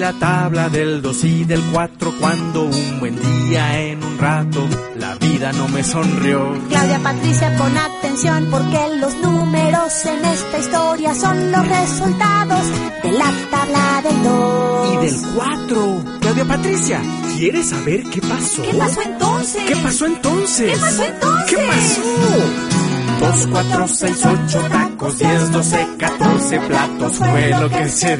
la tabla del 2 y del 4 cuando un buen día en un rato la vida no me sonrió. Claudia, Patricia, pon atención porque los números en esta historia son los resultados de la tabla del 2 y del 4. Claudia, Patricia, ¿quieres saber qué pasó? ¿Qué pasó entonces? ¿Qué pasó entonces? ¿Qué pasó entonces? ¿Qué pasó? 2, 4, 6, 8 tacos, 10, 12, 14 platos fue lo que se